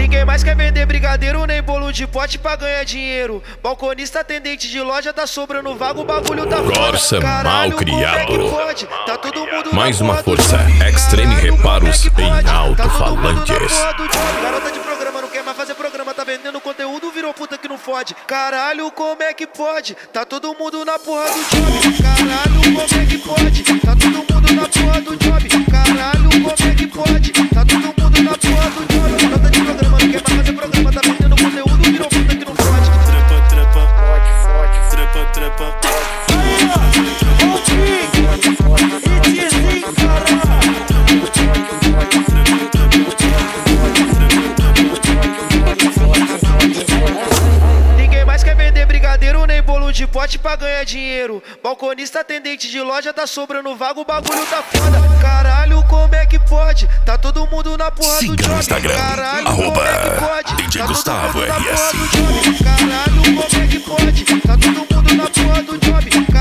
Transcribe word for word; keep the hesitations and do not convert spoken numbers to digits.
Ninguém mais quer vender brigadeiro nem bolo de pote pra ganhar dinheiro. Balconista, atendente de loja, tá sobrando vago, o bagulho tá foda. Corsa mal criado. Tá todo mundo mais na uma porra força do Extreme caralho, Reparos como é que em pode? alto-falantes. Tá todo mundo na porra do job. Garota de programa não quer mais fazer programa, tá vendendo conteúdo, virou puta que não fode. Caralho, como é que pode? Tá todo mundo na porra do job. Caralho, como é que pode? Tá todo mundo na porra do job. Caralho, como é que pode? Tá todo mundo na porra do job. Garota de programa não quer mais fazer programa, tá vendendo conteúdo, virou puta que não fode. Trepa, trepa, fode, fode, trepa, trepa. Ninguém mais quer vender brigadeiro nem bolo de pote pra ganhar dinheiro. Balconista, atendente de loja, tá sobrando vago, o bagulho tá foda. Caralho, como é que pode? Tá todo mundo na porra Siga do job. no Instagram, Caralho, arroba como é que pode? D J Tá todo Gustavo mundo na R S. porra do job. Caralho, como é que pode? Tá todo mundo na porra do job.